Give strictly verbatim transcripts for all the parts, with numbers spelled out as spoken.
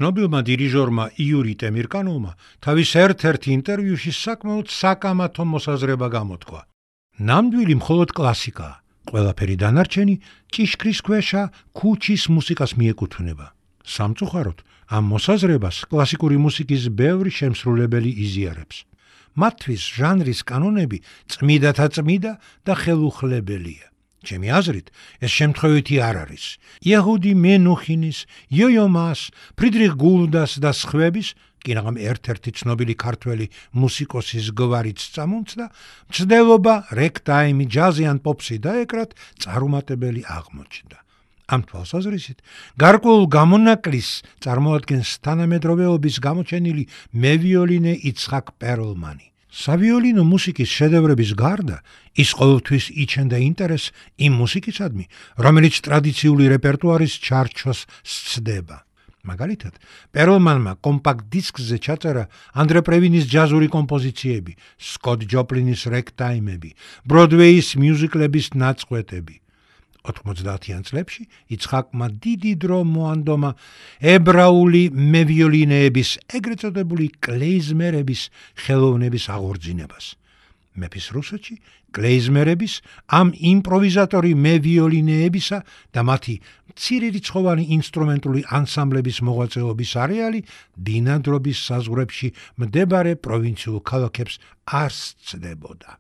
ცნობილმა დირიჟორმა იური ტემირკანოვმა თავის ერთ-ერთ ინტერვიუში საკმაოდ საკამათო მოსაზრება გამოთქვა. ნამდვილი მხოლოდ კლასიკაა. ყველაფერი დანარჩენი ჭიშკრის ქვეშა ქუჩის მუსიკას მიეკუთვნება. სამწუხაროდ, ამ მოსაზრებას კლასიკური მუსიკის ბევრი შემსრულებელი იზიარებს. მათთვის ჟანრის კანონები წმიდათა წმიდა და ხელუხლებელია. ჩემი აზრით, ეს შემთხვევითი არ არის. იეჰუდი მენუხინის, იოიო მას, ფრიდრიხ გულდას და სხვების, კინაღამ ერთ-ერთი ცნობილი ქართველი მუსიკოსის გვარიც წამომცდა, მცდელობა რეგტაიმი, ჯაზი ან პოპსი დაეკრათ წარუმატებელი აღმოჩნდა. ამ თვალსაზრისით, გარკვეულ გამონაკლის წარმოადგენს თანამედროვეობის გამოჩენილი მევიოლინე იცხაკ პერლმანი. სავიოლინო მუსიკის შედევრების გარდა, ის ყოველთვის იჩენდა ინტერესს იმ მუსიკისადმი, რომელიც ტრადიციული რეპერტუარის ჩარჩოს სცდება. მაგალითად, პერლმანმა კომპაქტ დისკზე ჩაწერა ანდრე პრევინის ჯაზური კომპოზიციები, სკოტ ჯოპლინის რეგტაიმები, ბროდვეის მიუზიკლების ნაწყვეტები. ოთხმოცდაათიან წლებში იცხაკმა დიდი დრო მოანდომა ებრაული მევიოლინეების, ეგრეთ წოდებული კლეიზმერების ხელოვნების აღორძინებას. მეფის რუსეთში კლეიზმერების, ამ იმპროვიზატორი მევიოლინეებისა და მათი მცირერიცხოვანი ინსტრუმენტული ანსამბლების მოღვაწეობის არეალი ბინადრობის საზღვრებში მდებარე პროვინციულ ქალაქებს არ სცდებოდა.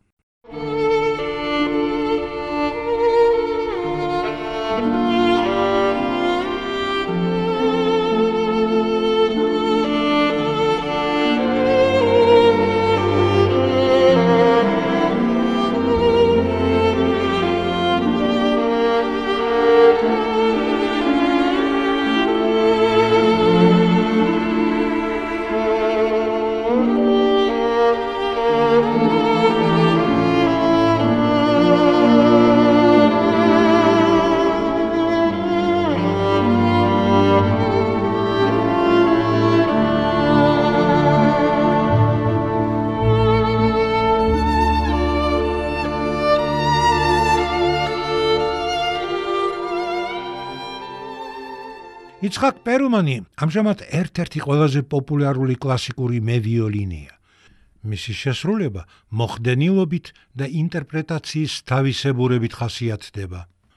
იცხაკ პერლმანი ამჟამად ერთ-ერთი ყველაზე პოპულარული კლასიკური მევიოლინეა. მისი შესრულება მოხდენილობით და ინტერპრეტაციის თავისებურებით ხასიათდება.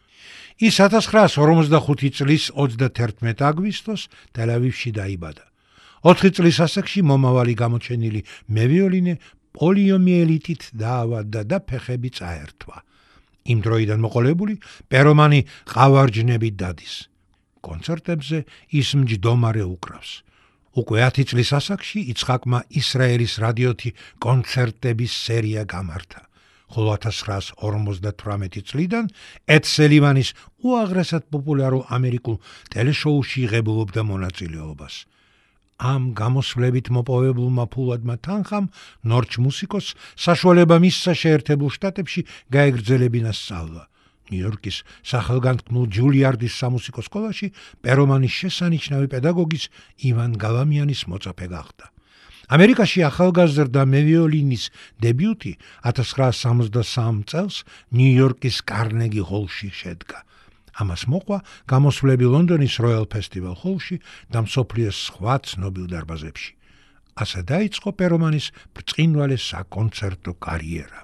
ის ათას ცხრაასი ორმოცდახუთი წლის ოცდათერთმეტ აგვისტოს ტელ-ავივში დაიბადა. ოთხი წლის ასაკში მომავალი გამოჩენილი მევიოლინე პოლიომიელიტით დაავადდა და ფეხები წაერთვა. იმ დროიდან მოყოლებული, პერლმანი ყავარჯნებით დადის. კონცერტებზე ის მჯდომარე უკრავს. უკვე ათი წლის ასაკში იცხაკმა ისრაელის რადიოთი კონცერტების სერია გამართა. ხოლო ათას ცხრაასი ორმოცდათვრამეტი წლიდან ედ სელივანის უაღრესად პოპულარულ ამერიკულ ტელეშოუში იღებულობდა მონაწილეობას. ამ გამოსვლებით მოპოვებულმა ფულადმა თანხამ ნორჩ მუსიკოსს საშუალება მისცა შეერთებულ შტატებში გაეგრძელებინა სწავლა. ნიუ-იორკის სახელგანთქმულ ჯულიარდის სამუსიკო სკოლაში პერლმანის შესანიშნავი პედაგოგის ივან გალამიანის მოწაფე გახდა. ამერიკაში ახალგაზრდა მევიოლინის დებიუტი ათას ცხრაასი სამოცდასამი წელს ნიუ-იორკის კარნეგი ჰოლში შედგა. ამას მოყვა გამოსვლები ლონდონის როიალ ფესტივალ ჰოლში და მსოფლიოს სხვა ცნობილ დარბაზებში. ასე დაიწყო პერლმანის ბრწყინვალე საკონცერტო კარიერა.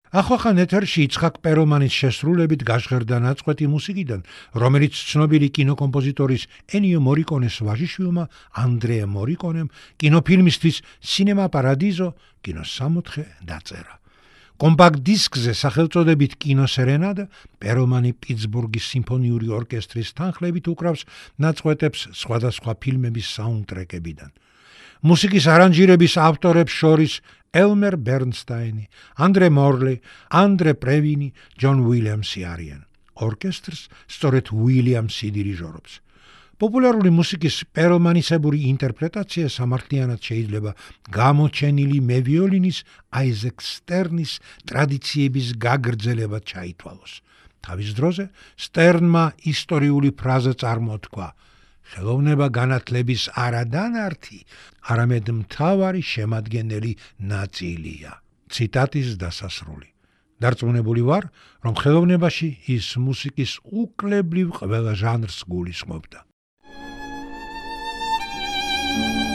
ახლახან ეთერში იცხაკ პერელმანის შესრულებით გაჟღერდა ნაწყვეტი მუსიკიდან, რომელიც ცნობილი კინოკომპოზიტორის ენიო მორიკონეს ვაჟიშვილმა ანდრეა მორიკონემ კინოფილმისთვის სინემა პარადიზო კინოს სამოთხე დაწერა. კომპაქტ დისკზე სახელწოდებით კინოსერენადა პერელმანი პიტსბურგის სიმფონიური ორკესტრის თანხლებით უკრავს ნაწყვეტებს სხვადასხვა ფილმების საუნდტრეკებიდან. მუსიკის არანჟირების ავტორებს შორის ელმერ ბერნსტაინი, ანდრე მორლი, ანდრე პრევინი, ჯონ უილიამსი არიან. ორკესტრს სწორედ უილიამსი დირიჟორობს. პოპულარული მუსიკის პერელმანისებური ინტერპრეტაცია სამართლიანად შეიძლება გამოჩენილი მევიოლინის აიზეკ სტერნის ტრადიციების გაგრძელებად ჩაითვალოს. თავის დროზე სტერნმა ისტორიული ფრაზა წარმოთქვა: ხელოვნება განათლების არა დანართი, არამედ მთავარი შემადგენელი ნაწილია. ციტატის დასასრული. დარწმუნებული ვარ, რომ ხელოვნებაში ის მუსიკის უკლებლივ ყველა ჟანრს გულისხმობდა.